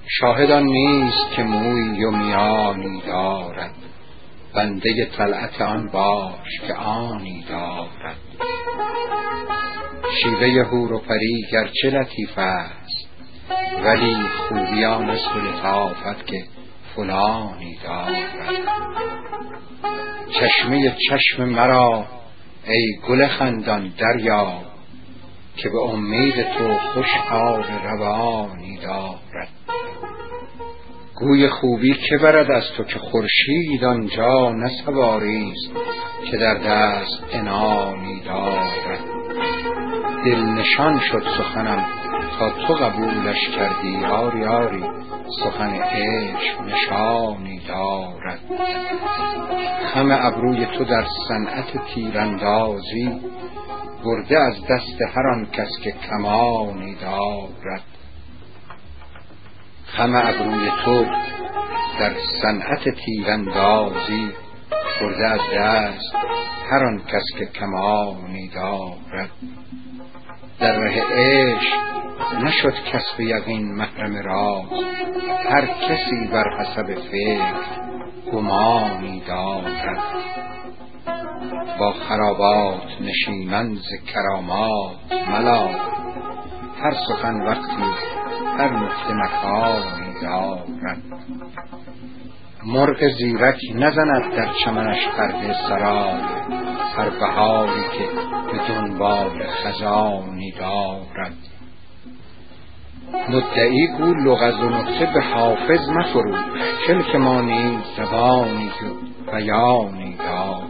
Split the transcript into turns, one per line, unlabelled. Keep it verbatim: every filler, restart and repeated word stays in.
شاهدان نیست که موی و میانی دارد، بنده طلعت آن باش که آنی دارد. شیوه حور و پری گرچه لطیف است، ولی خوبیان است و لطافت که فلانی دارد. چشمه چشم مرا ای گل خندان دریاب، که به امید تو خوش حال روانی دارد. گوی خوبی که برد از تو که خورشید آنجا نه سواری است که در دست عنانی دارد. دل نشان شد سخنم تا تو قبولش کردی، آری آری سخن عشق نشانی دارد. خم ابروی تو در صنعت تیراندازی، برده از دست هر آن کس که کمانی دارد. خم ابروی تو در صنعت تیراندازی، برده از دست هر آن کس که کمانی دارد. در ره عشق نشد کسب یقین محرم راز، هر کسی بر حسب فکر گمانی دارد. با خرابات نشینان ز کرامات ملال، هر سخن وقتی هر نکته مکانی دارد. مرغ زیرک نزند در چمنش پرده سرای، هر بهاری که به دنبال خزانی دارد. مدعی گو لغز و نکته به حافظ مفروش، کلک ما نیز زبانی و بیانی دارد.